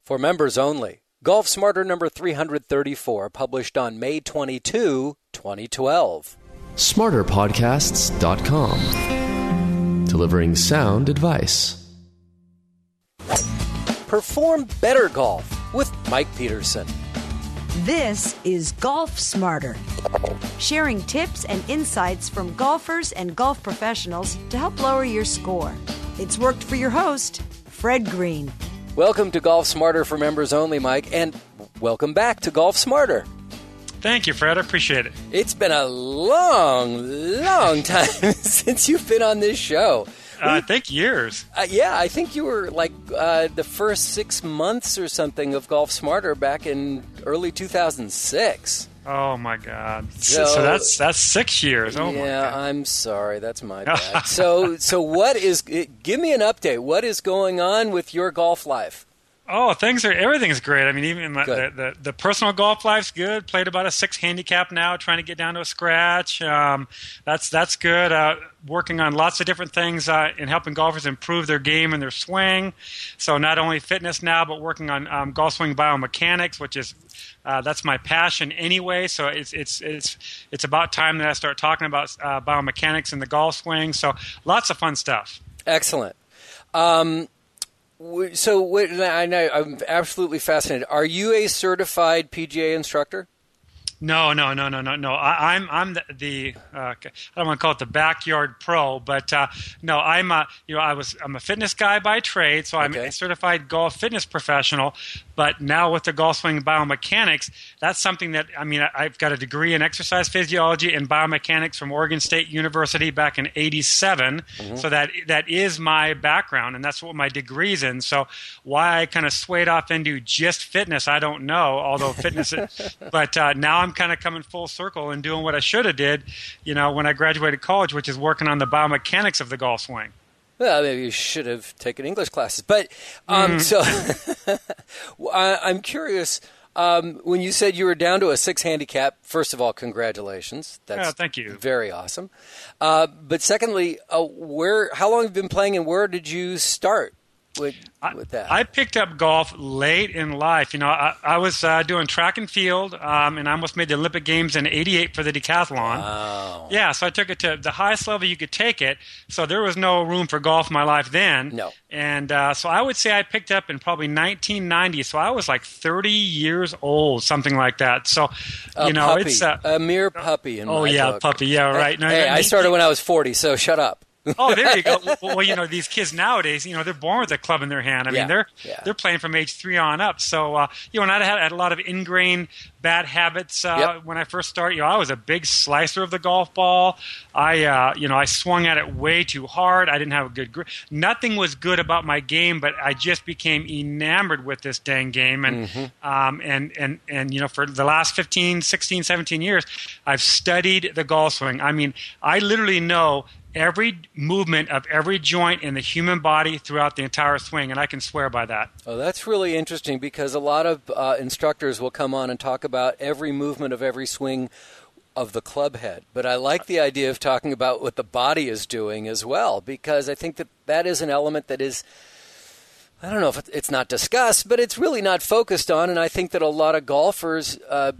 For members only. Golf Smarter number 334, published on May 22, 2012. SmarterPodcasts.com. Delivering sound advice. Perform better golf with Mike Peterson. This is Golf Smarter, sharing tips and insights from golfers and golf professionals to help lower your score. It's worked for your host, Fred Green. Welcome to Golf Smarter for members only, Mike, and welcome back to Golf Smarter. Thank you, Fred. I appreciate it. It's been a long time since you've been on this show. I think years. Yeah, I think you were like the first 6 months or something of Golf Smarter back in early 2006. Oh, my God. So that's 6 years. Oh, yeah, my God. I'm sorry. That's my bad. So what is? Give me an update. What is going on with your golf life? Oh, everything's great. I mean, even the personal golf life's good. Played about a 6 handicap now, trying to get down to a scratch. That's good. Working on lots of different things in helping golfers improve their game and their swing. So not only fitness now, but working on golf swing biomechanics, which is that's my passion anyway. So it's about time that I start talking about biomechanics in the golf swing. So lots of fun stuff. Excellent. So I know I'm absolutely fascinated. Are you a certified PGA instructor? No. I'm the I don't want to call it the backyard pro, but no, I'm a fitness guy by trade, so I'm a certified golf fitness professional. But now with the golf swing biomechanics, that's something that I've got a degree in exercise physiology and biomechanics from Oregon State University back in '87. Mm-hmm. So that is my background, and that's what my degree's in. So why I kind of swayed off into just fitness, I don't know. Although fitness, but now I'm kind of coming full circle and doing what I should have did, when I graduated college, which is working on the biomechanics of the golf swing. Well, maybe you should have taken English classes. But so I'm curious, when you said you were down to a 6 handicap, first of all, congratulations. That's thank you. Very awesome. But secondly, how long have you been playing and where did you start with that? I picked up golf late in life. I was doing track and field, and I almost made the Olympic Games in '88 for the decathlon. Wow. Yeah, so I took it to the highest level you could take it. So there was no room for golf in my life then. No. And so I would say I picked up in probably 1990. So I was like 30 years old, something like that. So, puppy. it's a mere puppy in my book. Puppy. Yeah, right. No, hey, I started when I was 40, so shut up. Oh, there you go. Well, these kids nowadays, they're born with a club in their hand. I mean, they're playing from age 3 on up. So, and I had a lot of ingrained bad habits when I first started. I was a big slicer of the golf ball. I swung at it way too hard. I didn't have a good grip. Nothing was good about my game, but I just became enamored with this dang game. And for the last 15, 16, 17 years, I've studied the golf swing. I mean, I literally know every movement of every joint in the human body throughout the entire swing, and I can swear by that. Oh, that's really interesting because a lot of instructors will come on and talk about every movement of every swing of the club head. But I like the idea of talking about what the body is doing as well, because I think that is an element that is, I don't know if it's not discussed, but it's really not focused on, and I think that a lot of golfers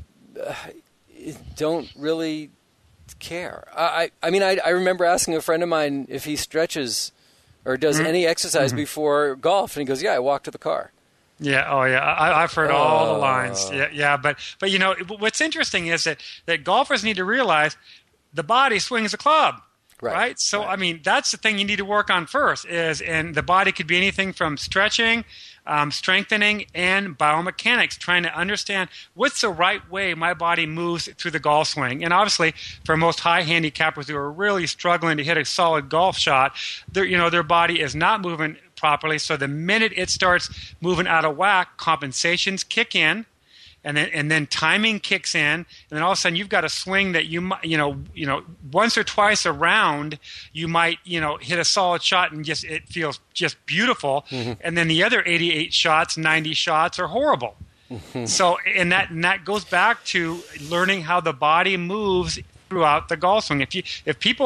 don't really care. I remember asking a friend of mine if he stretches or does any exercise before golf, and he goes, "Yeah, I walk to the car." Yeah, oh yeah, I've heard all the lines. Yeah, but what's interesting is that golfers need to realize the body swings a club. Right? So, I mean, that's the thing you need to work on first and the body could be anything from stretching, strengthening, and biomechanics, trying to understand what's the right way my body moves through the golf swing. And obviously, for most high handicappers who are really struggling to hit a solid golf shot, their body is not moving properly. So the minute it starts moving out of whack, compensations kick in. And then timing kicks in, and then all of a sudden you've got a swing that once or twice around you might hit a solid shot and it feels just beautiful, and then the other 88 shots, 90 shots are horrible. So and that goes back to learning how the body moves throughout the golf swing. If people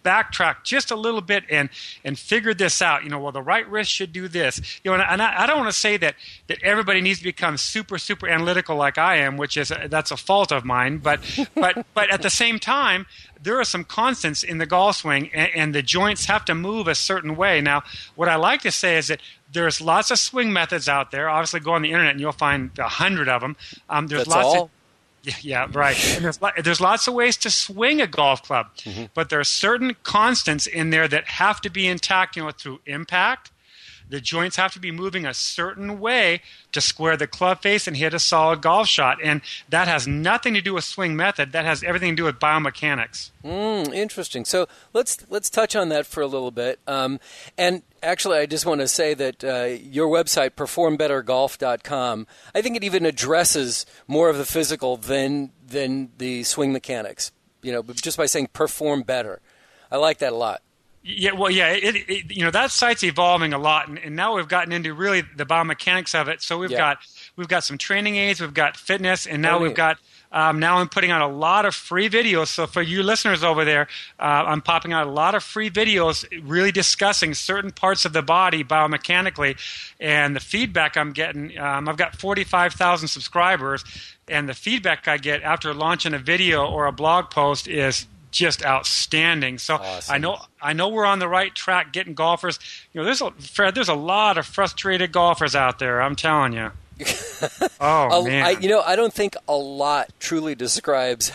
backtracked just a little bit and figured this out. Well, the right wrist should do this. And I don't want to say that everybody needs to become super analytical like I am, which is that's a fault of mine. But at the same time, there are some constants in the golf swing, and the joints have to move a certain way. Now, what I like to say is that there's lots of swing methods out there. Obviously, go on the internet and you'll find 100 of them. That's all? Yeah, right. And there's lots of ways to swing a golf club, but there are certain constants in there that have to be intact, through impact. The joints have to be moving a certain way to square the club face and hit a solid golf shot. And that has nothing to do with swing method. That has everything to do with biomechanics. Interesting. So let's touch on that for a little bit. And actually, I just want to say that your website, performbettergolf.com, I think it even addresses more of the physical than the swing mechanics, just by saying perform better. I like that a lot. Yeah, well, yeah, that site's evolving a lot, and now we've gotten into really the biomechanics of it. So we've got some training aids, we've got fitness, and now we've got now I'm putting out a lot of free videos. So for you listeners over there, I'm popping out a lot of free videos, really discussing certain parts of the body biomechanically, and the feedback I'm getting. I've got 45,000 subscribers, and the feedback I get after launching a video or a blog post is just outstanding. So awesome. I know we're on the right track getting golfers. There's a lot of frustrated golfers out there, I'm telling you. Man. I don't think a lot truly describes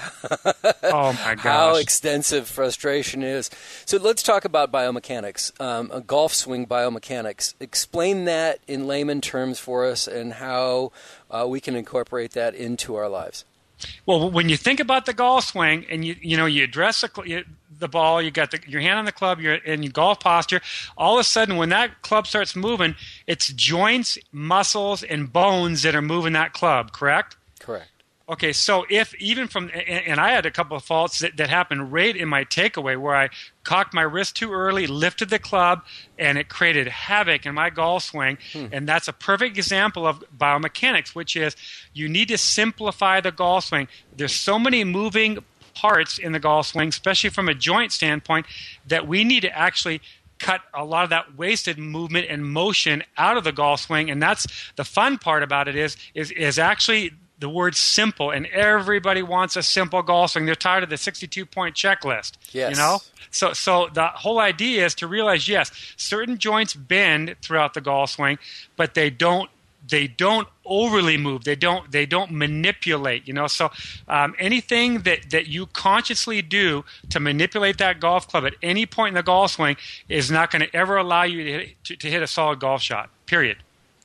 how extensive frustration is. So let's talk about biomechanics, golf swing biomechanics. Explain that in layman terms for us and how we can incorporate that into our lives. Well, when you think about the golf swing and you address the ball, you got your hand on the club, you're in your golf posture, all of a sudden when that club starts moving, it's joints, muscles, and bones that are moving that club, correct? Correct. Okay, so if even and I had a couple of faults that happened right in my takeaway where I cocked my wrist too early, lifted the club, and it created havoc in my golf swing. And that's a perfect example of biomechanics, which is you need to simplify the golf swing. There's so many moving parts in the golf swing, especially from a joint standpoint, that we need to actually cut a lot of that wasted movement and motion out of the golf swing. And that's the fun part about it is actually the word simple, and everybody wants a simple golf swing. They're tired of the 62-point checklist. Yes. So the whole idea is to realize, yes, certain joints bend throughout the golf swing, but they don't overly move. They don't manipulate. So anything that you consciously do to manipulate that golf club at any point in the golf swing is not going to ever allow you to hit a solid golf shot. Period.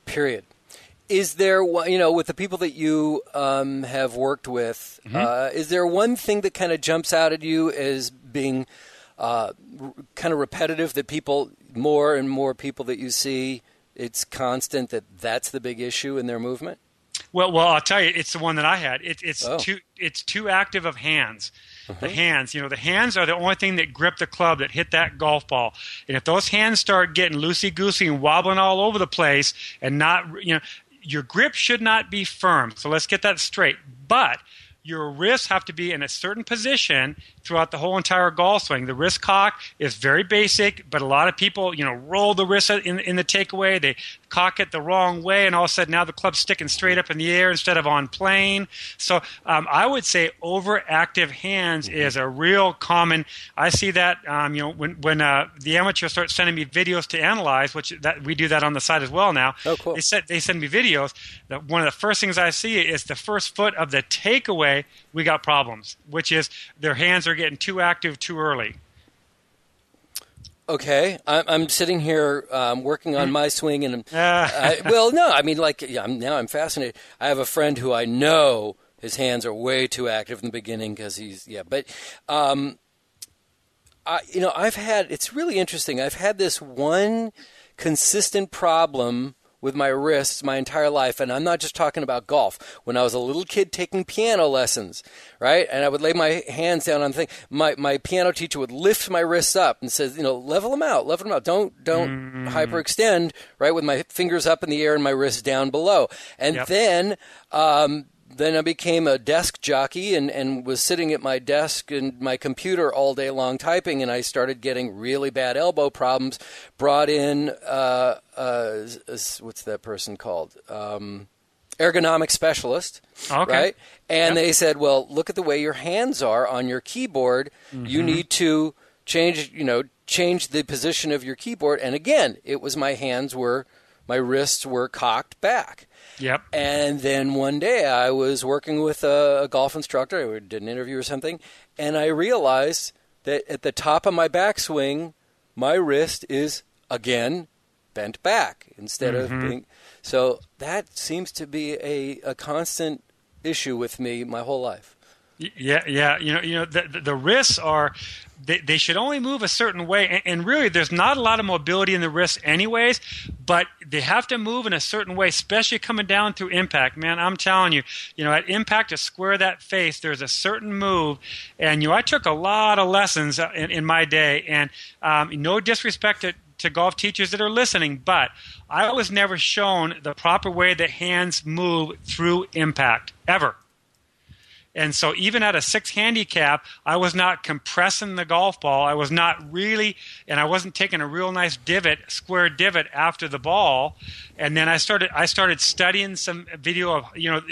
Is there, with the people that you have worked with, is there one thing that kind of jumps out at you as being kind of repetitive, that more and more people that you see, it's constant, that's the big issue in their movement? Well, I'll tell you, it's the one that I had. It's too active of hands. The hands, the hands are the only thing that grip the club, that hit that golf ball. And if those hands start getting loosey-goosey and wobbling all over the place and not, your grip should not be firm. So let's get that straight. But your wrists have to be in a certain position throughout the whole entire golf swing. The wrist cock is very basic, but a lot of people, roll the wrist in the takeaway. They cock it the wrong way, and all of a sudden now the club's sticking straight up in the air instead of on plane. So I would say overactive hands is a real common. I see that when the amateurs start sending me videos to analyze, which we do that on the site as well now. Oh, cool. They send me videos. One of the first things I see is the first foot of the takeaway. We got problems, which is their hands are getting too active too early. Okay, I'm sitting here working on my swing, and I'm fascinated. I have a friend who I know his hands are way too active in the beginning because it's really interesting. I've had this one consistent problem with my wrists my entire life, and I'm not just talking about golf. When I was a little kid taking piano lessons, right, and I would lay my hands down on the thing, my piano teacher would lift my wrists up and says, level them out, don't hyperextend, right, with my fingers up in the air and my wrists down below. And then then I became a desk jockey and was sitting at my desk and my computer all day long typing, and I started getting really bad elbow problems. Brought in, what's that person called? Ergonomic specialist, right? And they said, well, look at the way your hands are on your keyboard. You need to change the position of your keyboard. And again, it was my wrists were cocked back. Yep. And then one day I was working with a golf instructor. I did an interview or something, and I realized that at the top of my backswing, my wrist is, again, bent back instead of being... So that seems to be a constant issue with me my whole life. Yeah. The wrists are... They should only move a certain way, and really there's not a lot of mobility in the wrists anyways, but they have to move in a certain way, especially coming down through impact. Man, I'm telling you, at impact to square that face, there's a certain move, and I took a lot of lessons in my day, and no disrespect to golf teachers that are listening, but I was never shown the proper way that hands move through impact, ever. And so even at a 6 handicap, I was not compressing the golf ball. I was not really, and I wasn't taking a real nice square divot after the ball. And then I started studying some video of,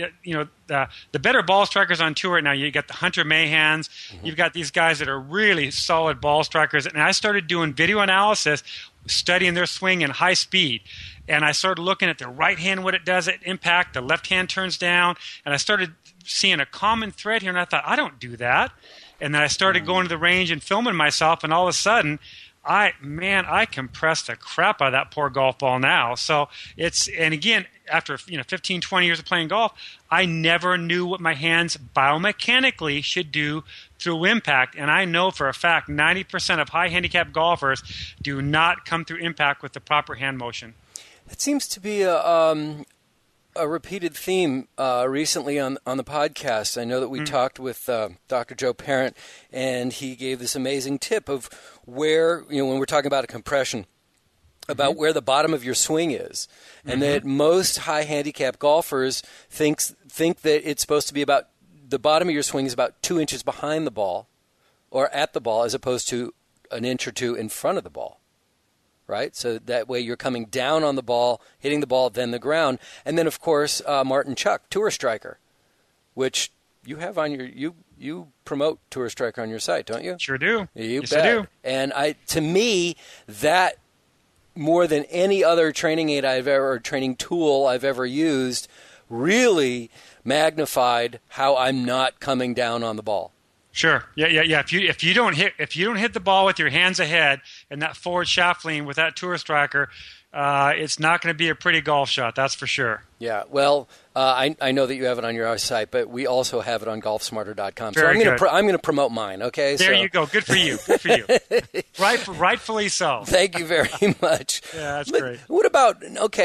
the better ball strikers on tour right now. You got the Hunter Mahans. You've got these guys that are really solid ball strikers. And I started doing video analysis, studying their swing in high speed. And I started looking at the right hand, what it does at impact. The left hand turns down. And I started seeing a common thread here, and I thought, I don't do that. And then I started going to the range and filming myself, and all of a sudden, I compressed the crap out of that poor golf ball now. So and again, after 15, 20 years of playing golf, I never knew what my hands biomechanically should do through impact. And I know for a fact 90% of high handicap golfers do not come through impact with the proper hand motion. It seems to be a repeated theme recently on the podcast. I know that we talked with Dr. Joe Parent, and he gave this amazing tip of where, when we're talking about a compression, about where the bottom of your swing is, and that most high handicap golfers think that it's supposed to be about the bottom of your swing is about 2 inches behind the ball or at the ball, as opposed to an inch or two in front of the ball. Right? So that way you're coming down on the ball, hitting the ball, then the ground. And then, of course, Martin Chuck, Tour Striker, which you have on you promote Tour Striker on your site, don't you? Sure do. Yes, bet. I do. And to me, that more than any other training aid or training tool I've ever used, really magnified how I'm not coming down on the ball. Sure. Yeah. If you don't hit the ball with your hands ahead and that forward shaft lean with that Tour Striker, it's not going to be a pretty golf shot. That's for sure. Yeah. Well, I know that you have it on your site, but we also have it on golfsmarter.com. So I'm going to promote mine. Okay. There you go. Good for you. Good for you. Rightfully so. Thank you very much. Yeah, that's great. What about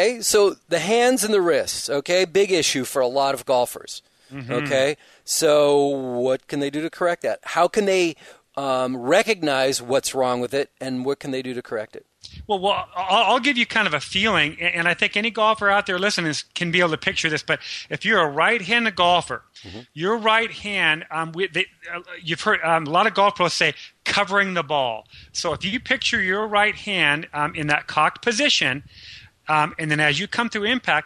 so the hands and the wrists? Okay, big issue for a lot of golfers. Okay, so what can they do to correct that? How can they recognize what's wrong with it, and what can they do to correct it? Well, I'll give you kind of a feeling, and I think any golfer out there listening can be able to picture this, but if you're a right-handed golfer, your right hand, you've heard a lot of golf pros say covering the ball. So if you picture your right hand in that cocked position, and then as you come through impact,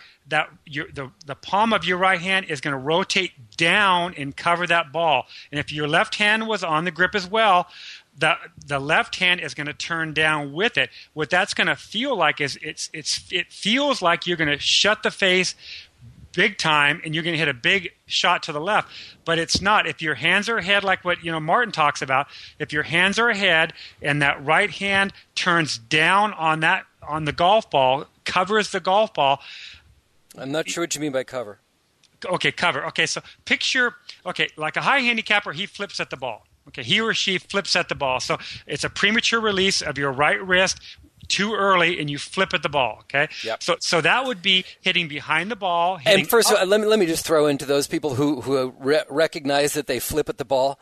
the palm of your right hand is going to rotate down and cover that ball. And if your left hand was on the grip as well, the left hand is going to turn down with it. What that's going to feel like is it feels like you're going to shut the face big time, and you're going to hit a big shot to the left. But it's not. If your hands are ahead, like what Martin talks about, if your hands are ahead and that right hand turns down on the golf ball, covers the golf ball. I'm not sure what you mean by cover. Okay, cover. Okay, so picture, like a high handicapper, he flips at the ball. Okay, he or she flips at the ball. So it's a premature release of your right wrist too early, and you flip at the ball. Okay, yep. So that would be hitting behind the ball. And first, let me just throw into those people who recognize that they flip at the ball.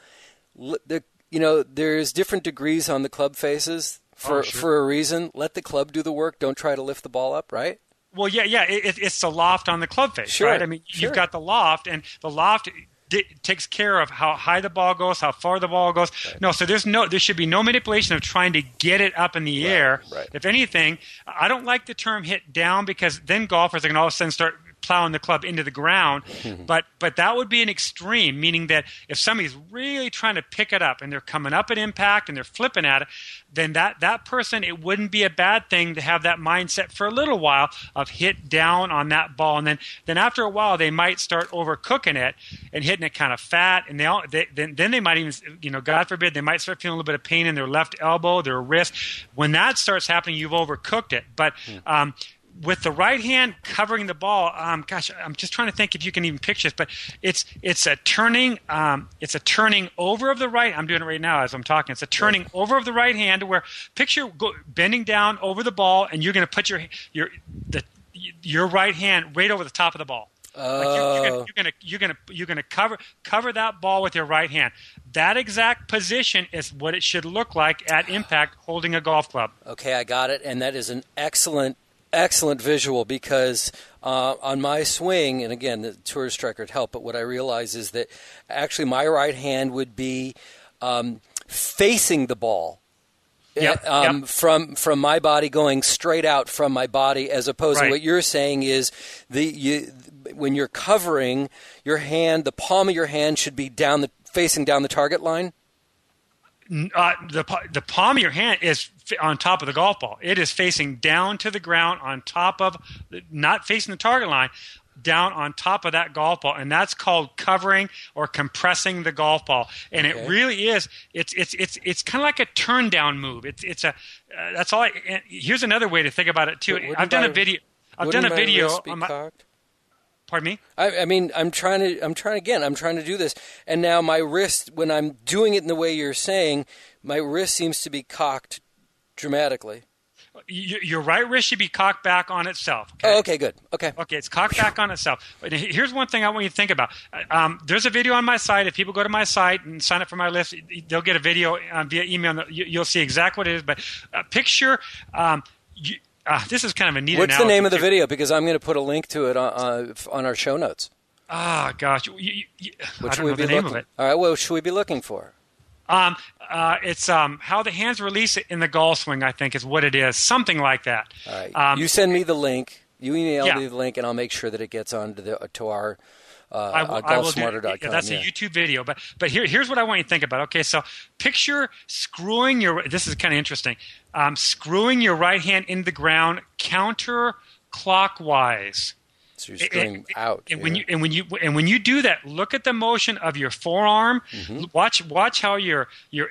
There's different degrees on the club faces for a reason. Let the club do the work. Don't try to lift the ball up. Right. Well, yeah. It's the loft on the club face, sure, right? I mean, sure. You've got the loft, and the loft takes care of how high the ball goes, how far the ball goes. Right. No, so there should be no manipulation of trying to get it up in the air. Right. If anything, I don't like the term hit down, because then golfers can all of a sudden start plowing the club into the ground. But that would be an extreme, meaning that if somebody's really trying to pick it up and they're coming up at impact and they're flipping at it, then that person, it wouldn't be a bad thing to have that mindset for a little while of hit down on that ball. And then after a while, they might start overcooking it and hitting it kind of fat. And then they might even, God forbid, they might start feeling a little bit of pain in their left elbow, their wrist. When that starts happening, you've overcooked it. But with the right hand covering the ball, I'm just trying to think if you can even picture this, but it's a turning over of the right. I'm doing it right now as I'm talking. It's a turning over of the right hand, where picture bending down over the ball, and you're going to put your right hand right over the top of the ball. You're gonna cover that ball with your right hand. That exact position is what it should look like at impact, holding a golf club. Okay, I got it, and that is an excellent visual, because on my swing, and again, the tour striker would help, but what I realize is that actually my right hand would be facing the ball. From my body, going straight out from my body, as opposed to what you're saying is when you're covering your hand, the palm of your hand should be facing down the target line. The palm of your hand is on top of the golf ball. It is facing down to the ground, on top of, not facing the target line, down on top of that golf ball, and that's called covering or compressing the golf ball. And it really is. It's kind of like a turn down move. That's all. Here's another way to think about it too. I've done a video. On my, pardon me? I mean, I'm trying to do this, and now my wrist, when I'm doing it in the way you're saying, my wrist seems to be cocked dramatically. Your right wrist should be cocked back on itself. Okay? Oh, okay, good. Okay, it's cocked back on itself. But here's one thing I want you to think about. There's a video on my site. If people go to my site and sign up for my list, they'll get a video via email. You'll see exactly what it is. But picture... this is kind of a neat What's analogy. the name of the video? Because I'm going to put a link to it on our show notes. Gosh. What should we be looking for? All right, what should we be looking for? It's how the hands release it in the golf swing, I think, is what it is. Something like that. All right. You send me the link. You email me the link, and I'll make sure that it gets on to our golfsmarter.com. Yeah, that's a YouTube video. But here's what I want you to think about. Okay, so picture screwing this is kind of interesting. Screwing your right hand into the ground counterclockwise. So you're screwing out. And when you do that, look at the motion of your forearm. Mm-hmm. Watch how your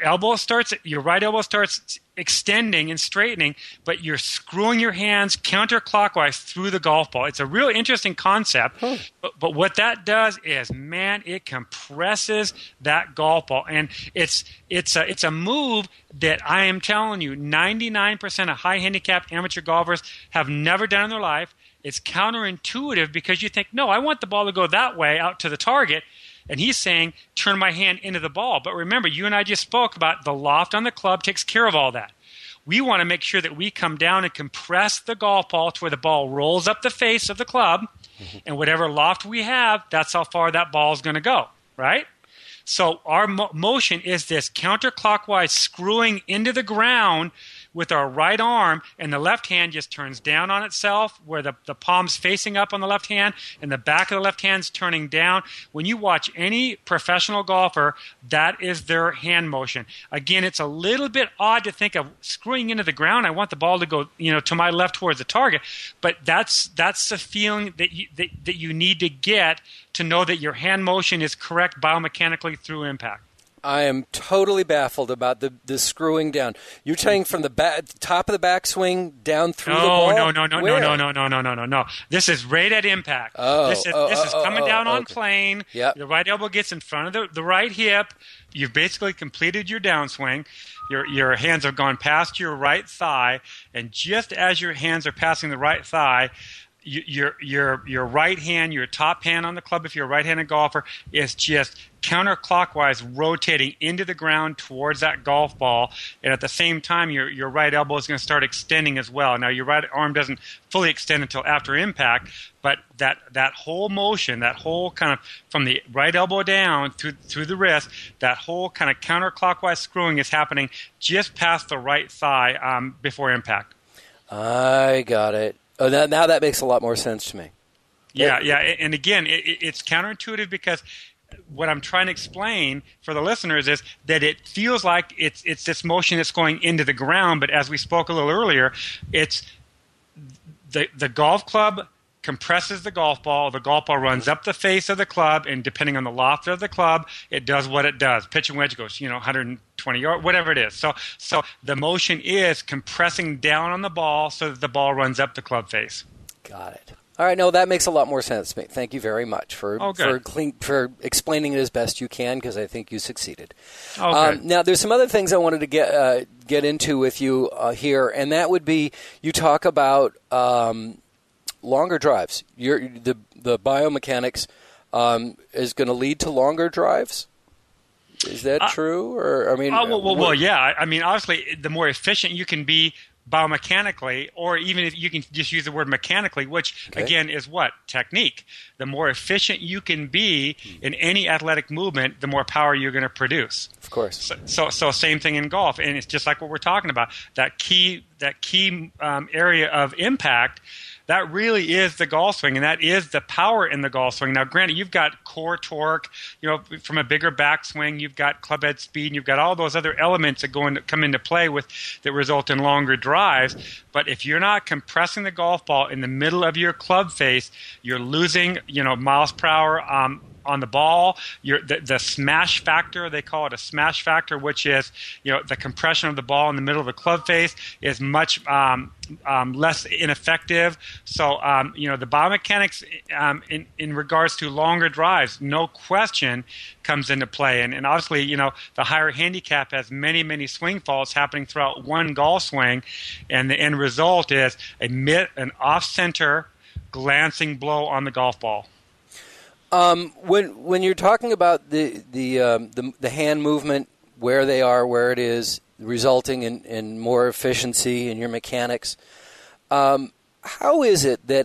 right elbow starts extending and straightening, but you're screwing your hands counterclockwise through the golf ball. It's a real interesting concept. Huh. But what that does is, man, it compresses that golf ball, and it's a move that I am telling you, 99% of high handicap amateur golfers have never done in their life. It's counterintuitive, because you think, no, I want the ball to go that way out to the target. And he's saying, turn my hand into the ball. But remember, you and I just spoke about the loft on the club takes care of all that. We want to make sure that we come down and compress the golf ball to where the ball rolls up the face of the club. Mm-hmm. And whatever loft we have, that's how far that ball is going to go, right? So our motion is this counterclockwise screwing into the ground with our right arm, and the left hand just turns down on itself, where the palm's facing up on the left hand, and the back of the left hand's turning down. When you watch any professional golfer, that is their hand motion. Again, it's a little bit odd to think of screwing into the ground. I want the ball to go, to my left towards the target, but that's the feeling that you need to get to know that your hand motion is correct biomechanically through impact. I am totally baffled about the screwing down. You're saying from the top of the backswing down through the ball? No. This is right at impact. This is coming down on plane. Yep. The right elbow gets in front of the right hip. You've basically completed your downswing. Your hands have gone past your right thigh, and just as your hands are passing the right thigh, your right hand, your top hand on the club, if you're a right-handed golfer, is just counterclockwise rotating into the ground towards that golf ball, and at the same time your right elbow is going to start extending as well. Now your right arm doesn't fully extend until after impact, but that whole motion, that whole kind of from the right elbow down through the wrist, that whole kind of counterclockwise screwing is happening just past the right thigh before impact. I got it. Oh, now that makes a lot more sense to me. Yeah. And again, it's counterintuitive because what I'm trying to explain for the listeners is that it feels like it's this motion that's going into the ground, but as we spoke a little earlier, it's the golf club compresses the golf ball runs up the face of the club, and depending on the loft of the club, it does what it does. Pitch and wedge goes, 120 yards, whatever it is. So the motion is compressing down on the ball so that the ball runs up the club face. Got it. All right, no, that makes a lot more sense to me. Thank you very much for explaining it as best you can, because I think you succeeded. Now, there's some other things I wanted to get into with you here, and that would be you talk about longer drives. The biomechanics is going to lead to longer drives. Is that true? Or yeah. I mean, obviously, the more efficient you can be biomechanically, or even if you can just use the word mechanically, which again is what? Technique. The more efficient you can be in any athletic movement, the more power you're going to produce. Of course. So same thing in golf, and it's just like what we're talking about. That key area of impact. That really is the golf swing, and that is the power in the golf swing. Now, granted, you've got core torque, from a bigger backswing. You've got club head speed, and you've got all those other elements that come into play that result in longer drives. But if you're not compressing the golf ball in the middle of your club face, you're losing, miles per hour on the ball. The smash factor, they call it a smash factor, which is the compression of the ball in the middle of the club face is much less ineffective. So the biomechanics in regards to longer drives, no question, comes into play. And obviously, the higher handicap has many swing faults happening throughout one golf swing, and the end result is an off-center glancing blow on the golf ball. When you're talking about the hand movement, where they are, where it is, resulting in more efficiency in your mechanics, how is it that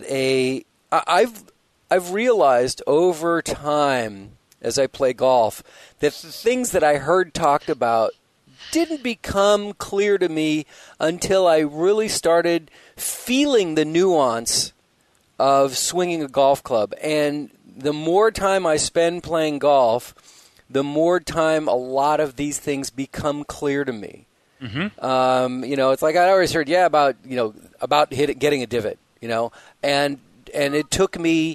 I've realized over time as I play golf that the things that I heard talked about didn't become clear to me until I really started feeling the nuance of swinging a golf club. And the more time I spend playing golf, the more time a lot of these things become clear to me. Mm-hmm. It's like I always heard, about getting a divot, and it took me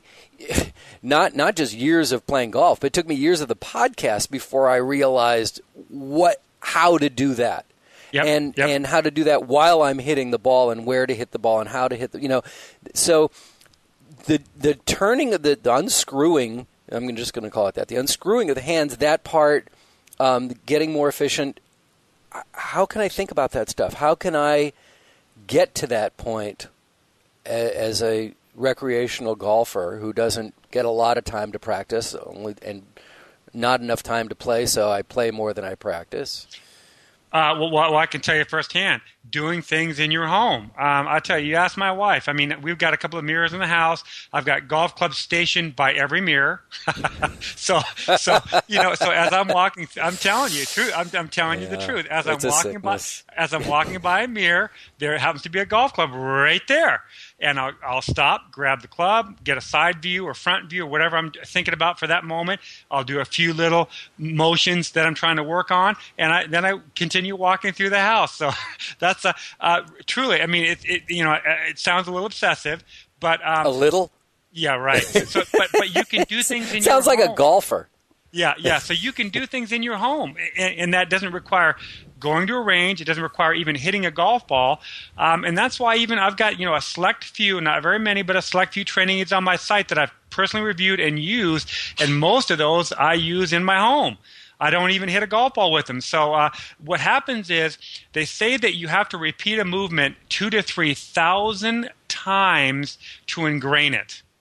not just years of playing golf, but it took me years of the podcast before I realized how to do that. Yep. And how to do that while I'm hitting the ball, and where to hit the ball, and how to hit so the turning of the unscrewing, I'm just going to call it that, the unscrewing of the hands, that part, getting more efficient. How can I think about that stuff? How can I get to that point as a recreational golfer who doesn't get a lot of time to practice and not enough time to play, so I play more than I practice? Well, I can tell you firsthand, doing things in your home. I tell you, ask my wife. I mean, we've got a couple of mirrors in the house. I've got golf clubs stationed by every mirror. so as I'm walking, I'm telling you, I'm telling you the truth. As I'm walking by a mirror, there happens to be a golf club right there. And I'll stop, grab the club, get a side view or front view or whatever I'm thinking about for that moment. I'll do a few little motions that I'm trying to work on, and then I continue walking through the house. So that's truly. I mean, it sounds a little obsessive, but a little. Yeah, right. But you can do things in your home. Sounds like a golfer. Yeah. So you can do things in your home, and that doesn't require going to a range. It doesn't require even hitting a golf ball. And that's why even I've got, a select few, not very many, but a select few training aids on my site that I've personally reviewed and used. And most of those I use in my home. I don't even hit a golf ball with them. So what happens is they say that you have to repeat a movement 2,000 to 3,000 times to ingrain it.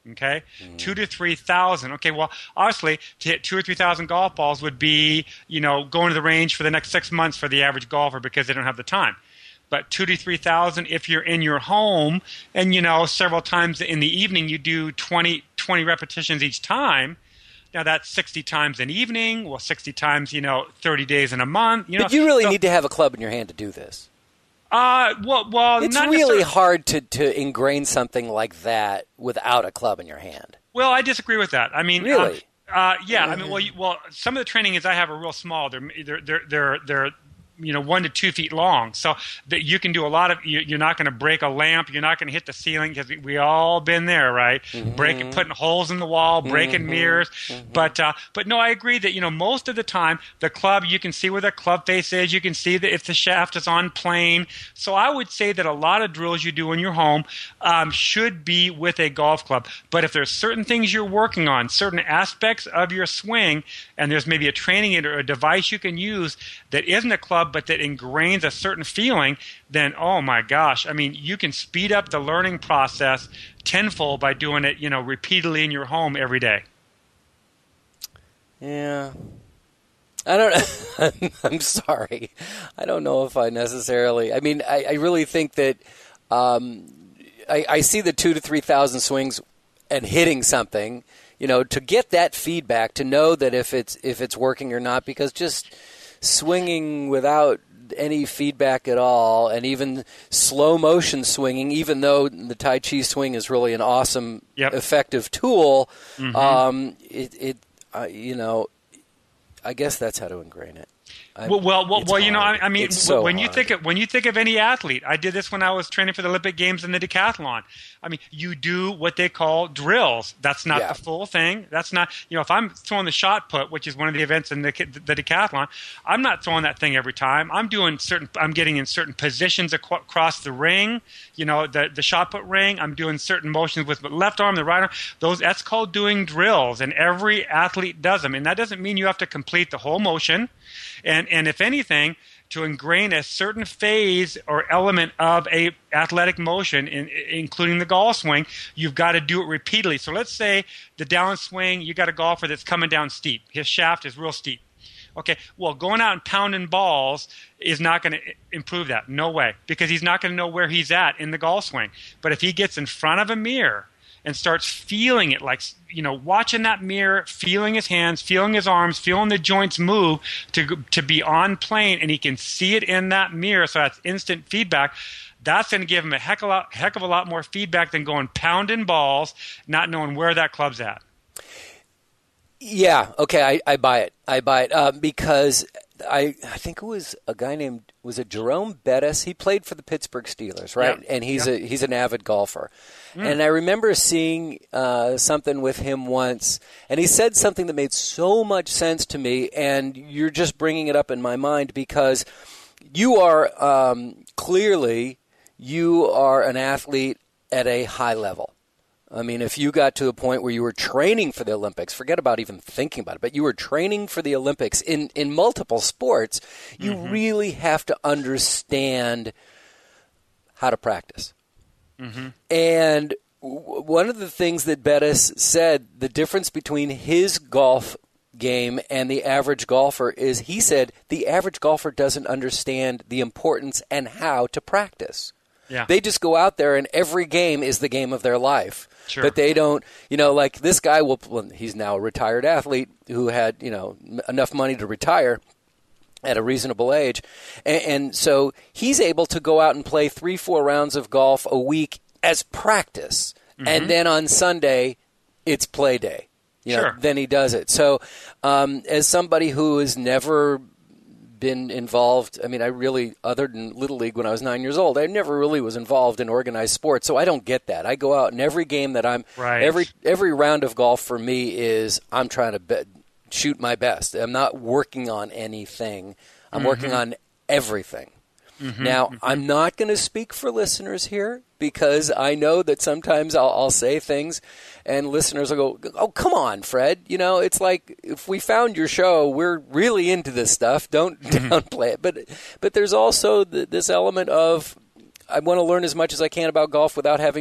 Okay, 2,000 to 3,000. Okay, well, obviously, to hit 2,000 or 3,000 golf balls would be, going to the range for the next 6 months for the average golfer because they don't have the time. But 2,000 to 3,000 if you're in your home, and several times in the evening you do 20 repetitions each time. Now that's 60 times an evening. Well, 60 times 30 days in a month. But you really need to have a club in your hand to do this. Well, it's not really hard to ingrain something like that without a club in your hand. Well, I disagree with that. I mean, really, yeah. I mean, well, some of the trainings I have are real small. They're 1 to 2 feet long, so that you can do a lot of. You're not going to break a lamp. You're not going to hit the ceiling because we all been there, right? Putting holes in the wall, breaking mirrors. But no, I agree that most of the time the club, you can see where the club face is. You can see that if the shaft is on plane. So I would say that a lot of drills you do in your home should be with a golf club. But if there's certain things you're working on, certain aspects of your swing, and there's maybe a training aid or a device you can use that isn't a club but that ingrains a certain feeling, then oh my gosh, I mean, you can speed up the learning process tenfold by doing it, repeatedly in your home every day. Yeah. I don't I'm sorry. I don't know if I necessarily, I mean, I really think that I see the 2,000 to 3,000 swings and hitting something, to get that feedback, to know that if it's working or not, because just swinging without any feedback at all, and even slow motion swinging, even though the Tai Chi swing is really an awesome, effective tool, I guess that's how to ingrain it. I mean, so when hard. you think of any athlete, I did this when I was training for the Olympic Games in the decathlon. I mean, you do what they call drills. That's not the full thing. That's not, if I'm throwing the shot put, which is one of the events in the decathlon, I'm not throwing that thing every time. I'm getting in certain positions across the ring, the shot put ring. I'm doing certain motions with the left arm, the right arm. That's called doing drills, and every athlete does them. And that doesn't mean you have to complete the whole motion. And if anything, to ingrain a certain phase or element of a athletic motion, including the golf swing, you've got to do it repeatedly. So let's say the downswing, you got a golfer that's coming down steep. His shaft is real steep. Okay, well, going out and pounding balls is not going to improve that. No way, because he's not going to know where he's at in the golf swing. But if he gets in front of a mirror and starts feeling it, like, watching that mirror, feeling his hands, feeling his arms, feeling the joints move to be on plane, and he can see it in that mirror, so that's instant feedback. That's going to give him a heck of a lot more feedback than going pounding balls, not knowing where that club's at. Yeah, okay, I buy it. Because I think it was a guy named, was it Jerome Bettis? He played for the Pittsburgh Steelers, right? Yeah. And he's an avid golfer. And I remember seeing something with him once, and he said something that made so much sense to me, and you're just bringing it up in my mind because you are clearly an athlete at a high level. I mean, if you got to a point where you were training for the Olympics, forget about even thinking about it, but you were training for the Olympics in multiple sports, you really have to understand how to practice. And one of the things that Bettis said, the difference between his golf game and the average golfer is, he said, the average golfer doesn't understand the importance and how to practice. Yeah. They just go out there and every game is the game of their life. Sure. But they don't, like this guy he's now a retired athlete who had, enough money to retire at a reasonable age. And so he's able to go out and play 3-4 rounds of golf a week as practice. And then on Sunday, it's play day. Then he does it. So as somebody who has never been involved, I mean, other than Little League when I was 9 years old, I never really was involved in organized sports, so I don't get that. I go out and every game that every round of golf for me is I'm trying to shoot my best. I'm not working on anything. I'm working on everything. Now, I'm not going to speak for listeners here because I know that sometimes I'll say things and listeners will go, oh, come on, Fred. It's like if we found your show, we're really into this stuff. Don't downplay it. But there's also this element of I want to learn as much as I can about golf without having to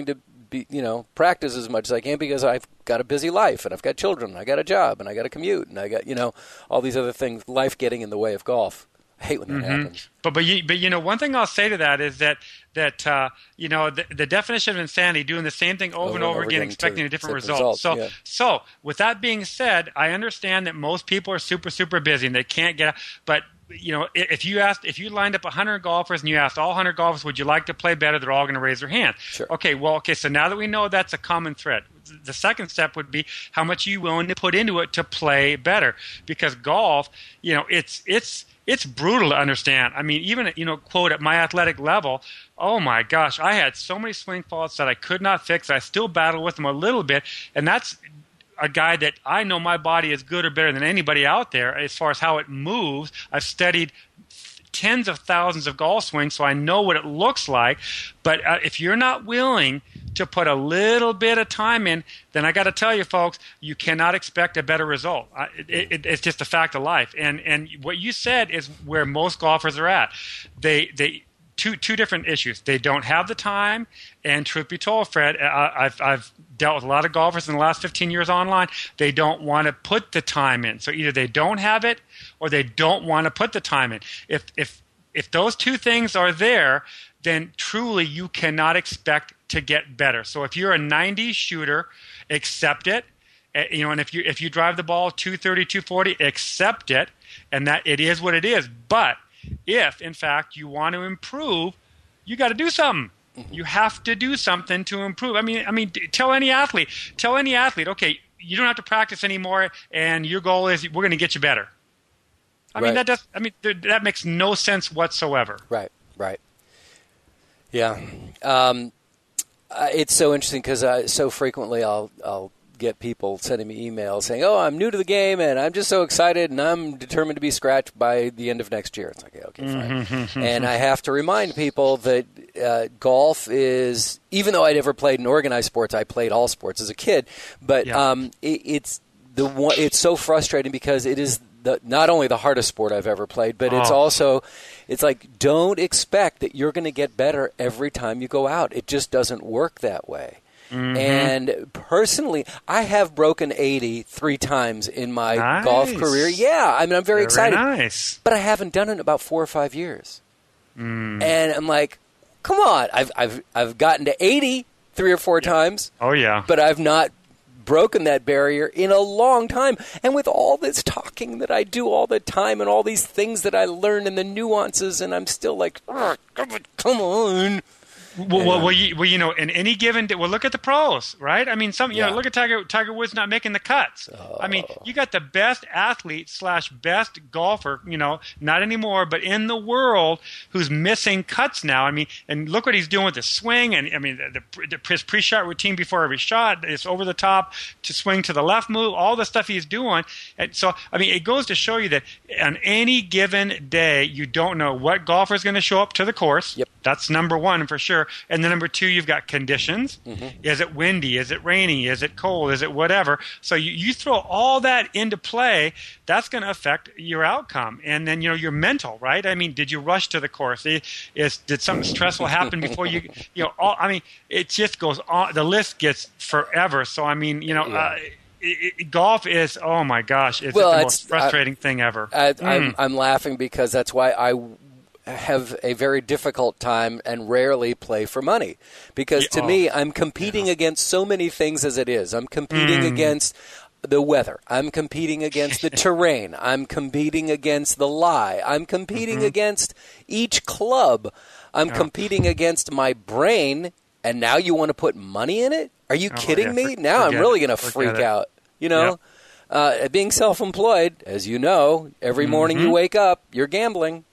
practice as much as I can because I've got a busy life and I've got children, and I got a job, and I got a commute, and I got all these other things, life getting in the way of golf. I hate when that happens. But one thing I'll say to that is that the definition of insanity, doing the same thing over and over again, expecting a different result. So with that being said, I understand that most people are super, super busy and they can't get out. But if you lined up 100 golfers and you asked all 100 golfers, would you like to play better? They're all going to raise their hand. Sure. Okay. So now that we know that's a common thread, the second step would be how much are you willing to put into it to play better? Because golf, it's brutal to understand. I mean, even quote, at my athletic level, oh my gosh, I had so many swing faults that I could not fix. I still battle with them a little bit, and that's a guy that I know my body is good or better than anybody out there as far as how it moves. I've studied tens of thousands of golf swings, so I know what it looks like. But if you're not willing to put a little bit of time in, then I got to tell you, folks, you cannot expect a better result. It's just a fact of life. And what you said is where most golfers are at. They two different issues. They don't have the time, and truth be told, Fred, I've dealt with a lot of golfers in the last 15 years online. They don't want to put the time in. So either they don't have it, or they don't want to put the time in. If those two things are there, then truly you cannot expect to get better. So if you're a 90 shooter, accept it. And if you drive the ball 230, 240, accept it, and that it is what it is. But if, in fact, you want to improve, you got to do something. Mm-hmm. You have to do something to improve. I mean, tell any athlete, okay, you don't have to practice anymore, and your goal is we're going to get you better. That makes no sense whatsoever. Right. Yeah. It's so interesting because so frequently I'll get people sending me emails saying, "Oh, I'm new to the game and I'm just so excited and I'm determined to be scratched by the end of next year." It's like, okay, fine. Mm-hmm. And I have to remind people that golf is, even though I never played in organized sports, I played all sports as a kid. But it's so frustrating because it is not only the hardest sport I've ever played, but it's like, don't expect that you're going to get better every time you go out. It just doesn't work that way. Mm-hmm. And personally, I have broken 80 3 times in my golf career. Yeah, I'm very excited. Nice. But I haven't done it in about 4 or 5 years. And I'm like, come on, I've gotten to 80 3 or 4 times. Oh yeah. But I've not broken that barrier in a long time. And with all this talking that I do all the time and all these things that I learned and the nuances, and I'm still like, oh, come on. Well, in any given day, look at the pros, right? I mean, look at Tiger Woods not making the cuts. Oh. I mean, you got the best athlete / best golfer, not anymore, but in the world, who's missing cuts now. I mean, and look what he's doing with the swing, and I mean, his pre-shot routine before every shot, it's over the top to swing to the left move, all the stuff he's doing. And so, I mean, it goes to show you that on any given day, you don't know what golfer is going to show up to the course. Yep. That's number one for sure. And then number two, you've got conditions. Mm-hmm. Is it windy? Is it rainy? Is it cold? Is it whatever? So you throw all that into play, that's going to affect your outcome. And then, your mental, right? I mean, did you rush to the course? Did something stressful happen before you, it just goes on. The list gets forever. So, I mean, golf is, oh my gosh, it's the most frustrating thing ever. I'm laughing because that's why I have a very difficult time and rarely play for money, because to me, I'm competing against so many things as it is. I'm competing against the weather. I'm competing against the terrain. I'm competing against the lie. I'm competing against each club. I'm competing against my brain, and now you want to put money in it? Are you kidding me? Now I'm really going to freak out. Being self-employed, as you know, every morning you wake up, you're gambling.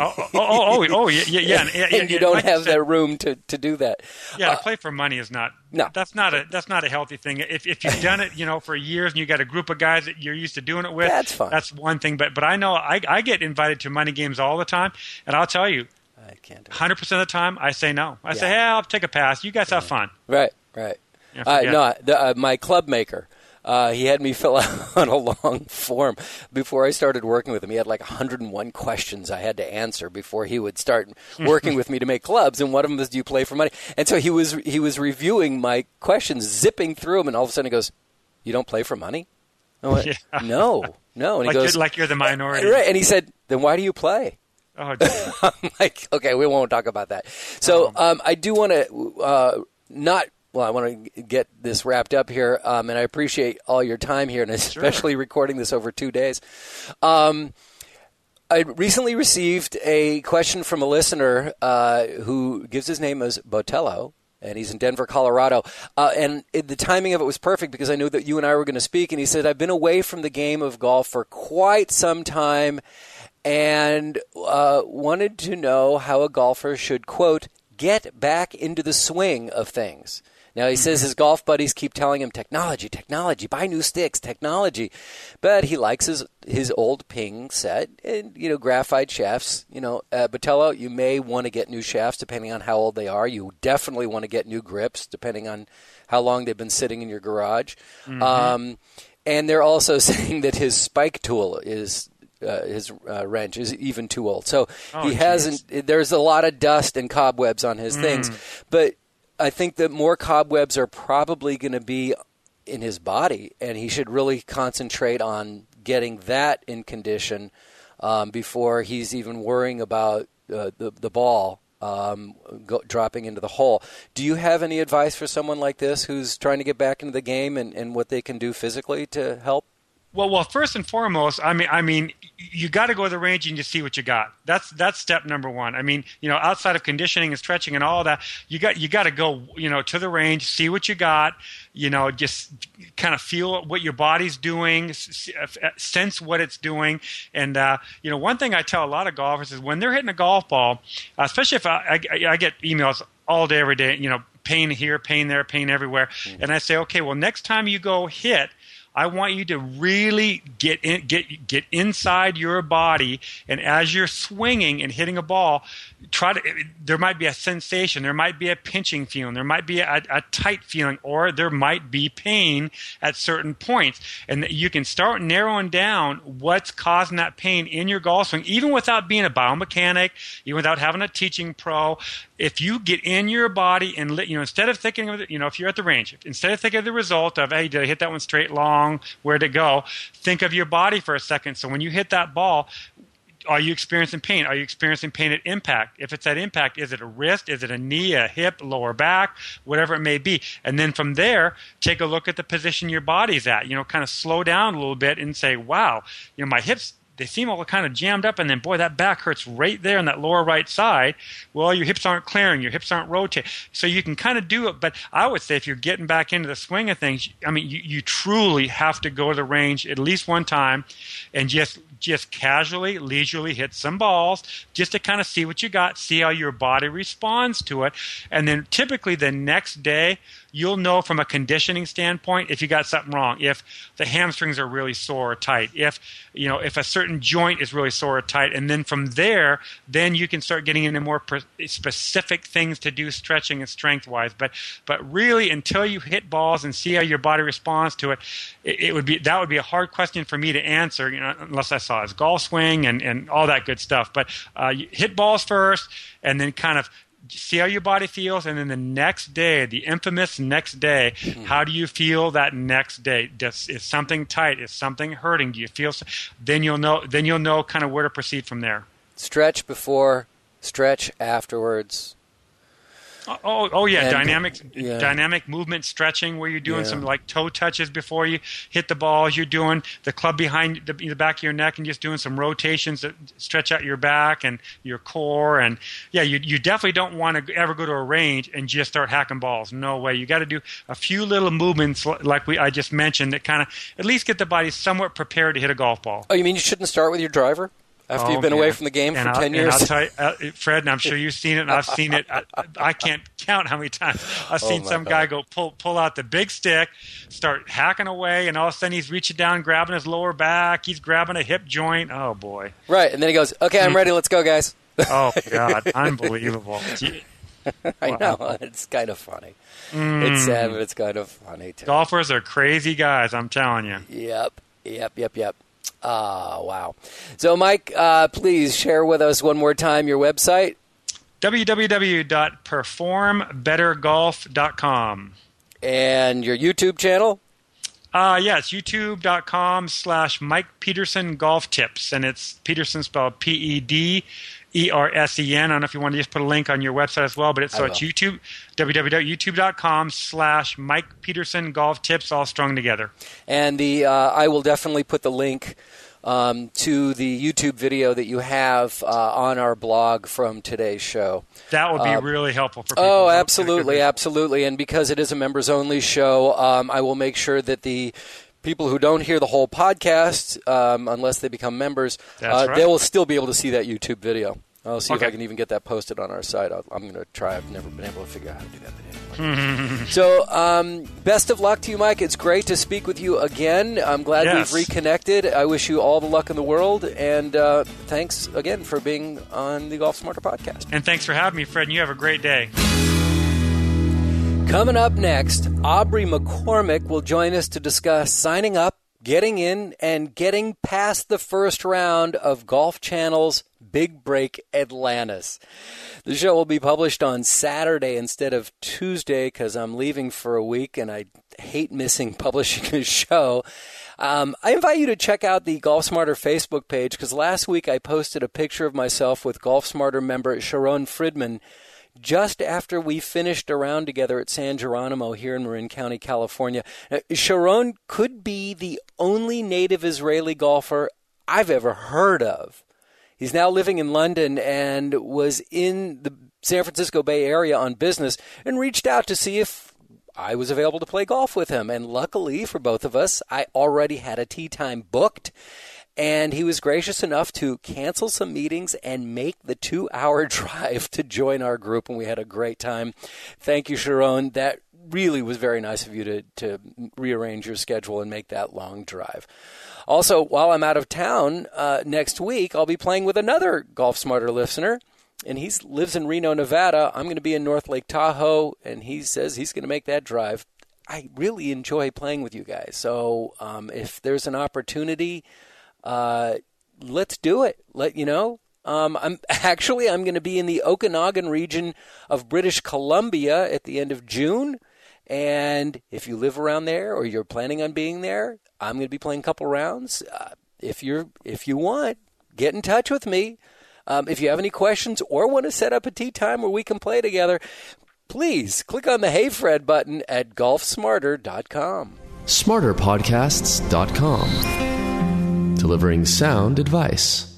Yeah. And you don't have that room to do that. Yeah, play for money is not. No, that's not a healthy thing. If you've done it, for years, and you got a group of guys that you're used to doing it with, that's fine. That's one thing. But I know I get invited to money games all the time, and I'll tell you, I can't. 100% of the time, I say no. I say, hey, I'll take a pass. You guys have fun. Right. My club maker. he had me fill out a long form before I started working with him. He had like 101 questions I had to answer before he would start working with me to make clubs. And one of them is, do you play for money? And so he was reviewing my questions, zipping through them, and all of a sudden he goes, you don't play for money? I went, no. And he goes, like you're the minority. Right. And he said, then why do you play? Oh, I'm like, okay, we won't talk about that. So I do want to I want to get this wrapped up here, and I appreciate all your time here, and especially recording this over 2 days. I recently received a question from a listener who gives his name as Botello, and he's in Denver, Colorado. And the timing of it was perfect because I knew that you and I were going to speak, and he said, I've been away from the game of golf for quite some time and wanted to know how a golfer should, quote, get back into the swing of things. Now, he says his golf buddies keep telling him, technology, buy new sticks, technology. But he likes his old ping set and, graphite shafts. Botello, you may want to get new shafts depending on how old they are. You definitely want to get new grips depending on how long they've been sitting in your garage. And they're also saying that his spike tool is his wrench is even too old. So he hasn't – there's a lot of dust and cobwebs on his things. But I think that more cobwebs are probably going to be in his body, and he should really concentrate on getting that in condition before he's even worrying about the ball dropping into the hole. Do you have any advice for someone like this who's trying to get back into the game and what they can do physically to help? Well, first and foremost, I mean, you got to go to the range and you see what you got. That's step number one. I mean, outside of conditioning and stretching and all that, you got to go, to the range, see what you got. Just kind of feel what your body's doing, sense what it's doing. And one thing I tell a lot of golfers is when they're hitting a golf ball, especially if I get emails all day, every day, pain here, pain there, pain everywhere, and I say, okay, well, next time you go hit, I want you to really get inside your body, and as you're swinging and hitting a ball, there might be a sensation, there might be a pinching feeling, there might be a tight feeling, or there might be pain at certain points. And you can start narrowing down what's causing that pain in your golf swing, even without being a biomechanic, even without having a teaching pro. If you get in your body and, instead of thinking of it, if you're at the range, instead of thinking of the result of, hey, did I hit that one straight, long, where'd it go? Think of your body for a second. So when you hit that ball, are you experiencing pain? Are you experiencing pain at impact? If it's at impact, is it a wrist? Is it a knee, a hip, lower back, whatever it may be? And then from there, take a look at the position your body's at. Kind of slow down a little bit and say, wow, my hips, they seem all kind of jammed up, and then, boy, that back hurts right there on that lower right side. Well, your hips aren't clearing. Your hips aren't rotating. So you can kind of do it, but I would say if you're getting back into the swing of things, I mean, you truly have to go to the range at least one time and just casually, leisurely hit some balls just to kind of see what you got, see how your body responds to it. And then typically the next day, you'll know from a conditioning standpoint if you got something wrong, if the hamstrings are really sore or tight, if a certain joint is really sore or tight. And then from there, then you can start getting into more specific things to do stretching and strength-wise. But really, until you hit balls and see how your body responds to it, that would be a hard question for me to answer, unless I saw his golf swing and all that good stuff. But you hit balls first, and then kind of see how your body feels, and then the next day, the infamous next day, how do you feel that next day? Is something tight? Is something hurting? Do you feel? Then you'll know kind of where to proceed from there. Stretch before, stretch afterwards. Oh yeah, dynamic movement stretching where you're doing some like toe touches before you hit the balls. You're doing the club behind the back of your neck and just doing some rotations that stretch out your back and your core. And you definitely don't want to ever go to a range and just start hacking balls. No way. You got to do a few little movements like I just mentioned that kind of at least get the body somewhat prepared to hit a golf ball. Oh, you mean you shouldn't start with your driver? After you've been away from the game for 10 years? And I'll tell you, Fred, and I'm sure you've seen it, and I've seen it. I can't count how many times I've seen some guy go pull out the big stick, start hacking away, and all of a sudden he's reaching down, grabbing his lower back. He's grabbing a hip joint. Oh, boy. Right, and then he goes, okay, I'm ready. Let's go, guys. Oh, God. Unbelievable. I know. It's kind of funny. It's sad, but it's kind of funny, too. Golfers are crazy guys, I'm telling you. Yep. Wow. So, Mike, please share with us one more time your website. www.performbettergolf.com. And your YouTube channel? Yes, youtube.com/Mike Peterson Golf Tips. And it's Peterson spelled P-E-D-E-R-S-E-N. I don't know if you want to just put a link on your website as well, but it's YouTube, www.youtube.com/Mike Peterson Golf Tips, all strung together. And I will definitely put the link to the YouTube video that you have on our blog from today's show. That would be really helpful for people. Oh, absolutely. And because it is a members-only show, I will make sure that the people who don't hear the whole podcast, unless they become members, they will still be able to see that YouTube video. I'll see if I can even get that posted on our site. I'm going to try. I've never been able to figure out how to do that. But anyway. So, best of luck to you, Mike. It's great to speak with you again. I'm glad we've reconnected. I wish you all the luck in the world. And thanks again for being on the Golf Smarter podcast. And thanks for having me, Fred. And you have a great day. Coming up next, Aubrey McCormick will join us to discuss signing up, getting in, and getting past the first round of Golf Channel's Big Break Atlantis. The show will be published on Saturday instead of Tuesday because I'm leaving for a week and I hate missing publishing a show. I invite you to check out the Golf Smarter Facebook page because last week I posted a picture of myself with Golf Smarter member Sharon Friedman just after we finished a round together at San Geronimo here in Marin County, California. Now, Sharon could be the only native Israeli golfer I've ever heard of. He's now living in London and was in the San Francisco Bay Area on business and reached out to see if I was available to play golf with him. And luckily for both of us, I already had a tee time booked. And he was gracious enough to cancel some meetings and make the 2-hour drive to join our group, and we had a great time. Thank you, Sharon. That really was very nice of you to rearrange your schedule and make that long drive. Also, while I'm out of town next week, I'll be playing with another Golf Smarter listener, and he lives in Reno, Nevada. I'm going to be in North Lake Tahoe, and he says he's going to make that drive. I really enjoy playing with you guys, so if there's an opportunity, let's do it. Let you know. I'm going to be in the Okanagan region of British Columbia at the end of June. And if you live around there or you're planning on being there, I'm going to be playing a couple rounds. If you want, get in touch with me. If you have any questions or want to set up a tee time where we can play together, please click on the Hey Fred button at golfsmarter.com. SmarterPodcasts.com. Delivering sound advice.